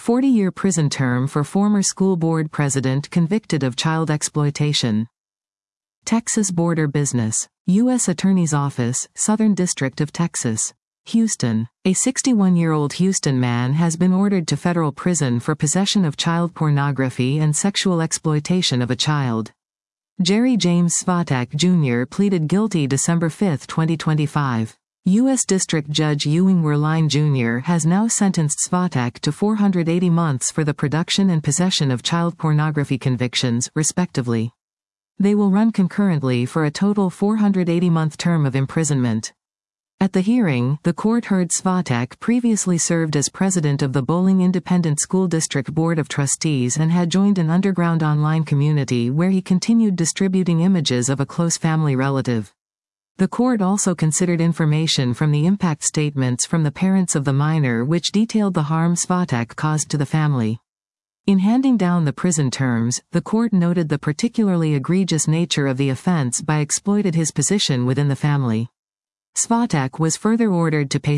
40-year prison term for former school board president convicted of child exploitation. Texas border business. U.S. Attorney's Office, Southern District of Texas. Houston. A 61-year-old Houston man has been ordered to federal prison for possession of child pornography and sexual exploitation of a child. Jerry James Svatek, Jr. pleaded guilty December 5, 2025. U.S. District Judge Ewing Werlein Jr. has now sentenced Svatek to 480 months for the production and possession of child pornography convictions, respectively. They will run concurrently for a total 480-month term of imprisonment. At the hearing, the court heard Svatek previously served as president of the Bowling Independent School District Board of Trustees and had joined an underground online community where he continued distributing images of a close family relative. The court also considered information from the impact statements from the parents of the minor which detailed the harm Svatek caused to the family. In handing down the prison terms, the court noted the particularly egregious nature of the offense by exploited his position within the family. Svatek was further ordered to pay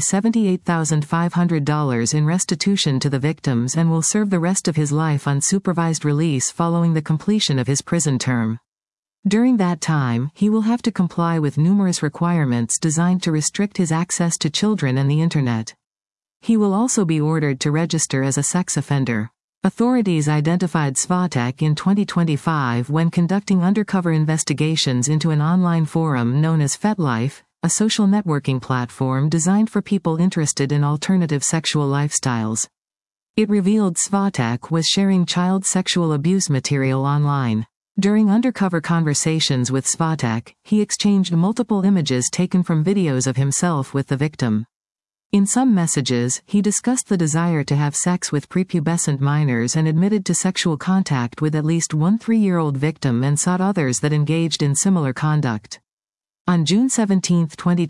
$78,500 in restitution to the victims and will serve the rest of his life on supervised release following the completion of his prison term. During that time, he will have to comply with numerous requirements designed to restrict his access to children and the Internet. He will also be ordered to register as a sex offender. Authorities identified Svatek in 2025 when conducting undercover investigations into an online forum known as FetLife, a social networking platform designed for people interested in alternative sexual lifestyles. It revealed Svatek was sharing child sexual abuse material online. During undercover conversations with Svatek, he exchanged multiple images taken from videos of himself with the victim. In some messages, he discussed the desire to have sex with prepubescent minors and admitted to sexual contact with at least one 3-year-old victim and sought others that engaged in similar conduct. On June 17,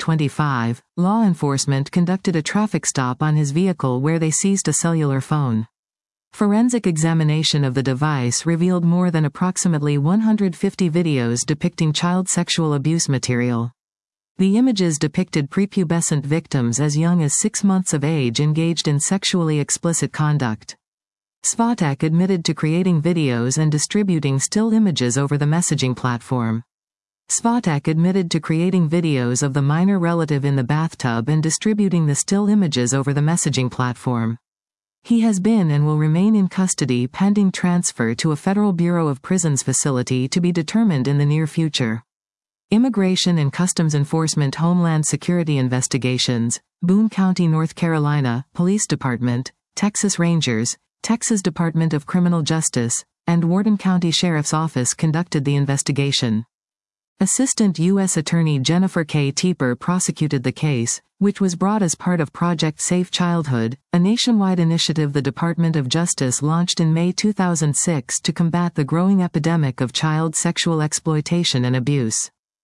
2025, law enforcement conducted a traffic stop on his vehicle where they seized a cellular phone. Forensic examination of the device revealed more than approximately 150 videos depicting child sexual abuse material. The images depicted prepubescent victims as young as 6 months of age engaged in sexually explicit conduct. Svatek admitted to creating videos and distributing still images over the messaging platform. Svatek admitted to creating videos of the minor relative in the bathtub and distributing the still images over the messaging platform. He has been and will remain in custody pending transfer to a Federal Bureau of Prisons facility to be determined in the near future. Immigration and Customs Enforcement Homeland Security Investigations, Boone County, North Carolina, Police Department, Texas Rangers, Texas Department of Criminal Justice, and Wharton County Sheriff's Office conducted the investigation. Assistant U.S. Attorney Jennifer K. Tieper prosecuted the case, which was brought as part of Project Safe Childhood, a nationwide initiative the Department of Justice launched in May 2006 to combat the growing epidemic of child sexual exploitation and abuse.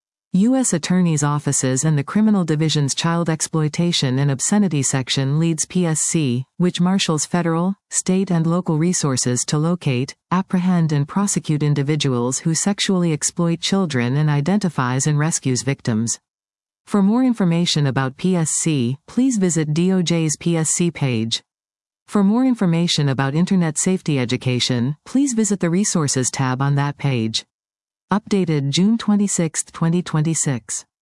U.S. Attorneys' offices and the Criminal Division's Child Exploitation and Obscenity Section leads PSC, which marshals federal, state and local resources to locate, apprehend and prosecute individuals who sexually exploit children and identifies and rescues victims. For more information about PSC, please visit DOJ's PSC page. For more information about Internet safety education, please visit the Resources tab on that page. Updated June 26, 2026.